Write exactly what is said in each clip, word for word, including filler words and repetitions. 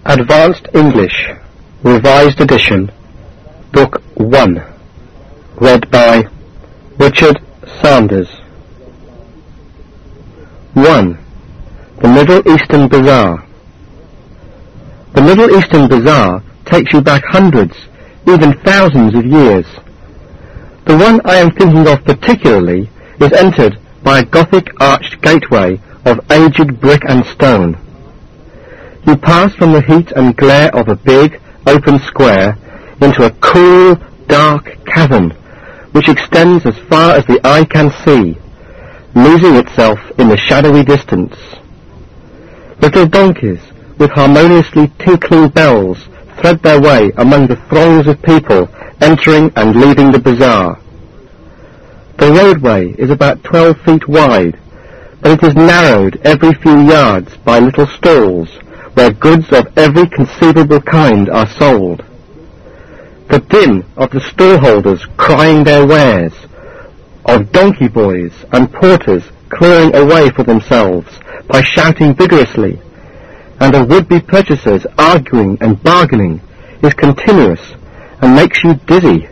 Advanced English, Revised Edition, Book one, read by Richard Sanders. one. The Middle Eastern Bazaar. The Middle Eastern Bazaar takes you back hundreds, even thousands of years. The one I am thinking of particularly is entered by a Gothic arched gateway of aged brick and stone. You pass from the heat and glare of a big, open square into a cool, dark cavern, which extends as far as the eye can see, losing itself in the shadowy distance. Little donkeys with harmoniously tinkling bells thread their way among the throngs of people entering and leaving the bazaar. The roadway is about twelve feet wide, but it is narrowed every few yards by little stalls where goods of every conceivable kind are sold. The din of the stallholders crying their wares, of donkey boys and porters clearing a way for themselves by shouting vigorously, and of would-be purchasers arguing and bargaining, is continuous and makes you dizzy.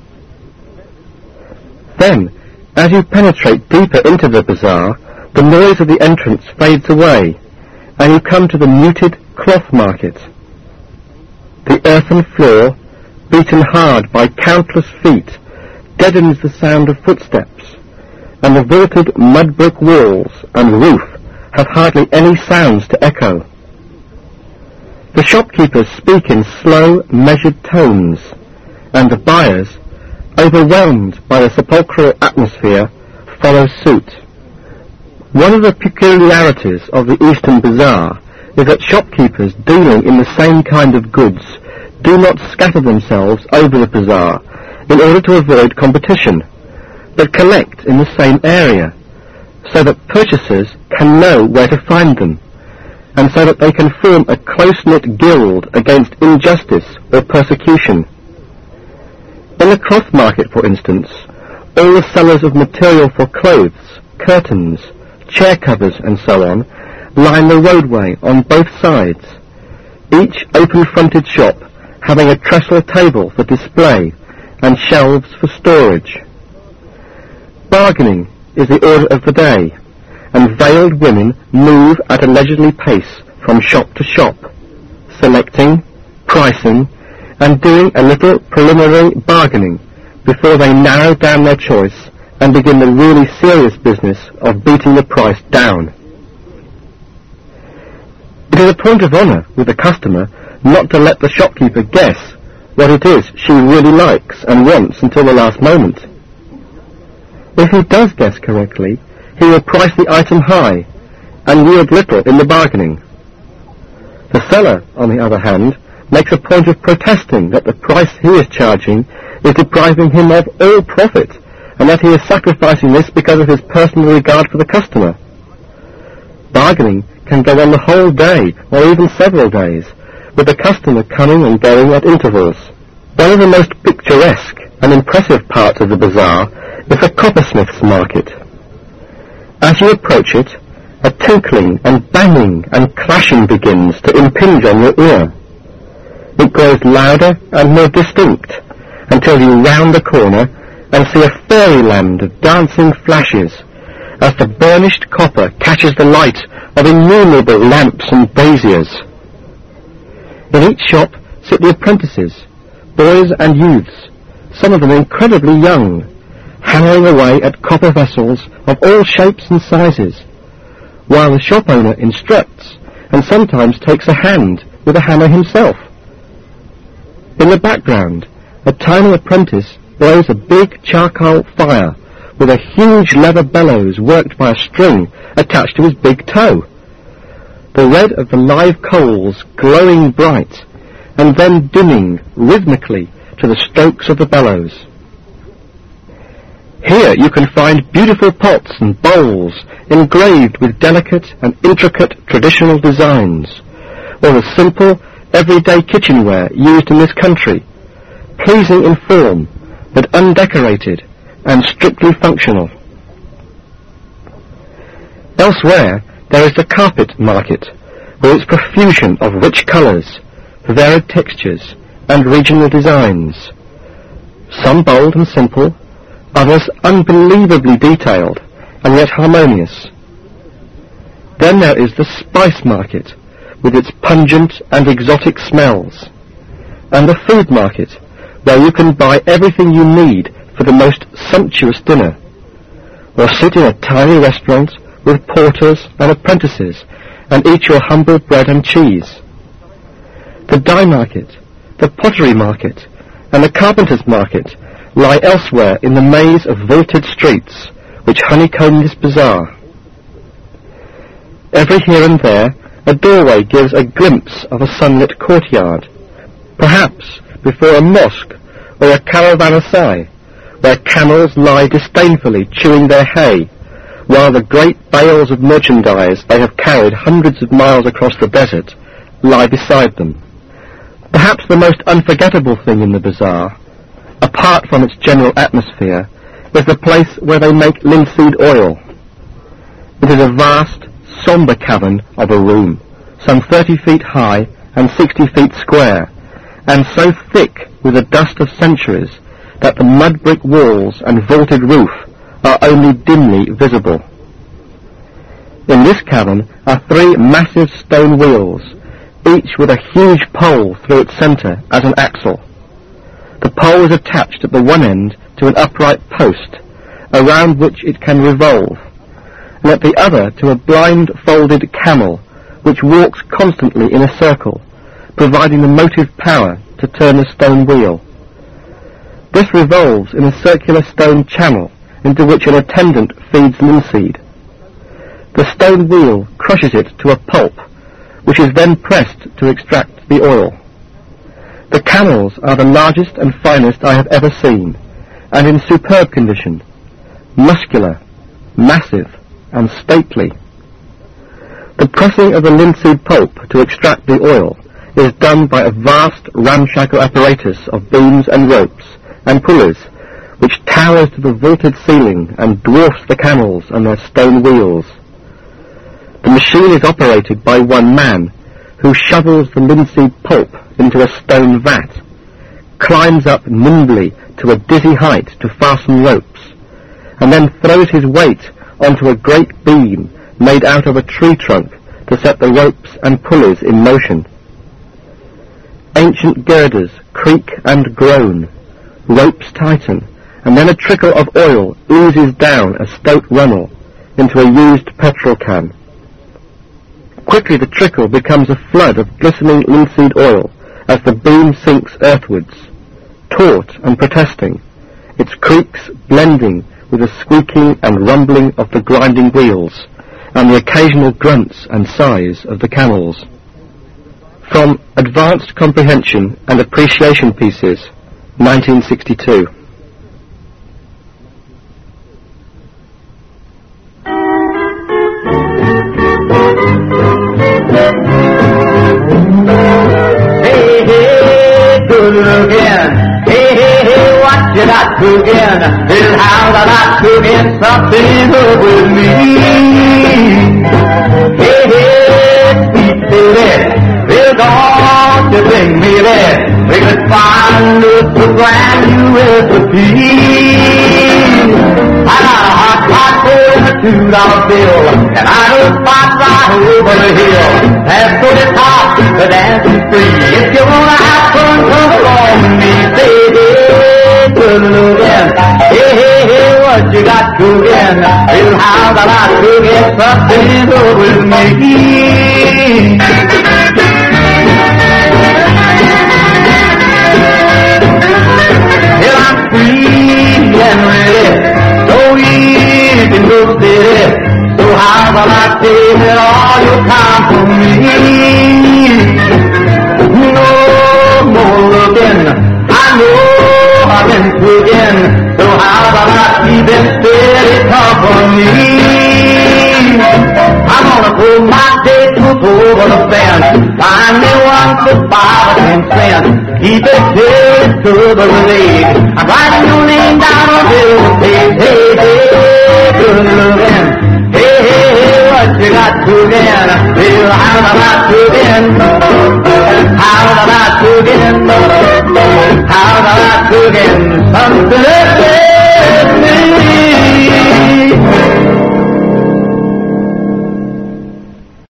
Then, as you penetrate deeper into the bazaar, the noise of the entrance fades away, and you come to the muted cloth market. The earthen floor, beaten hard by countless feet, deadens the sound of footsteps, and the vaulted mud-brick walls and roof have hardly any sounds to echo. The shopkeepers speak in slow, measured tones, and the buyers, overwhelmed by the sepulchral atmosphere, follow suit. One of the peculiarities of the Eastern Bazaar is that shopkeepers dealing in the same kind of goods do not scatter themselves over the bazaar in order to avoid competition, but collect in the same area, so that purchasers can know where to find them, and so that they can form a close-knit guild against injustice or persecution. In the cloth market, for instance, all the sellers of material for clothes, curtains, chair covers and so on line the roadway on both sides, each open-fronted shop having a trestle table for display and shelves for storage. Bargaining is the order of the day, and veiled women move at a leisurely pace from shop to shop, selecting, pricing, and doing a little preliminary bargaining before they narrow down their choice and begin the really serious business of beating the price down. It is a point of honour with the customer not to let the shopkeeper guess what it is she really likes and wants until the last moment. If he does guess correctly, he will price the item high and yield little in the bargaining. The seller, on the other hand, makes a point of protesting that the price he is charging is depriving him of all profit, and that he is sacrificing this because of his personal regard for the customer. Bargaining can go on the whole day, or even several days, with the customer coming and going at intervals. One of the most picturesque and impressive parts of the bazaar is the coppersmith's market. As you approach it, a tinkling and banging and clashing begins to impinge on your ear. It grows louder and more distinct until you round the corner and see a fairyland of dancing flashes as the burnished copper catches the light of innumerable lamps and braziers. In each shop sit the apprentices, boys and youths, some of them incredibly young, hammering away at copper vessels of all shapes and sizes, while the shop owner instructs and sometimes takes a hand with a hammer himself. In the background, a tiny apprentice blows a big charcoal fire with a huge leather bellows worked by a string attached to his big toe, the red of the live coals glowing bright and then dimming rhythmically to the strokes of the bellows. Here you can find beautiful pots and bowls engraved with delicate and intricate traditional designs, or the simple, everyday kitchenware used in this country, pleasing in form, but undecorated and strictly functional. Elsewhere there is the carpet market, with its profusion of rich colours, varied textures, and regional designs. Some bold and simple, others unbelievably detailed, and yet harmonious. Then there is the spice market, with its pungent and exotic smells, and the food market, where you can buy everything you need for the most sumptuous dinner, or sit in a tiny restaurant with porters and apprentices and eat your humble bread and cheese. The dye market, the pottery market, and the carpenter's market lie elsewhere in the maze of vaulted streets which honeycomb this bazaar. Every here and there a doorway gives a glimpse of a sunlit courtyard, perhaps before a mosque or a caravanserai, where camels lie disdainfully chewing their hay, while the great bales of merchandise they have carried hundreds of miles across the desert lie beside them. Perhaps the most unforgettable thing in the bazaar, apart from its general atmosphere, is the place where they make linseed oil. It is a vast, sombre cavern of a room, some thirty feet high and sixty feet square, and so thick with the dust of centuries that the mud brick walls and vaulted roof are only dimly visible. In this cavern are three massive stone wheels, each with a huge pole through its centre as an axle. The pole is attached at the one end to an upright post, around which it can revolve, and at the other to a blind-folded camel, which walks constantly in a circle, providing the motive power to turn the stone wheel. This revolves in a circular stone channel into which an attendant feeds linseed. The stone wheel crushes it to a pulp, which is then pressed to extract the oil. The camels are the largest and finest I have ever seen, and in superb condition, muscular, massive, and stately. The pressing of the linseed pulp to extract the oil is done by a vast ramshackle apparatus of beams and ropes and pulleys, which towers to the vaulted ceiling and dwarfs the camels and their stone wheels. The machine is operated by one man, who shovels the linseed pulp into a stone vat, climbs up nimbly to a dizzy height to fasten ropes, and then throws his weight onto a great beam made out of a tree trunk to set the ropes and pulleys in motion. Ancient girders creak and groan, ropes tighten, and then a trickle of oil oozes down a stout runnel into a used petrol can. Quickly the trickle becomes a flood of glistening linseed oil as the beam sinks earthwards, taut and protesting, its creaks blending with the squeaking and rumbling of the grinding wheels and the occasional grunts and sighs of the camels. From Advanced Comprehension and Appreciation Pieces, nineteen sixty-two. Hey, hey, good looking. Hey, hey, hey, what you got cooking? Little house I got cooking something up with me. Hey, hey, sweet baby, well, don't you bring me there? We could find us a brand new recipe. I got a hot pot for a two dollar bill, and I know spots right over the hill. That's for the top, the dancing free. If you wanna have fun, come along with me. Say, hey, good looking. Hey, hey, hey, what you got cooking? Little house I got cooking something up with me. Well, I'm free and ready, so you can go steady. So how about I take all your time from me? No more looking, I know I've been cooking. So how about I keep it steady company? I'm gonna pull my date book over the fence, find me one for five or ten cents. Keep it till to the leg. I'm writing your name down on bill page. Hey, hey, good looking. Hey, hey, hey, what you got cooking? Well, how about cooking? How about Some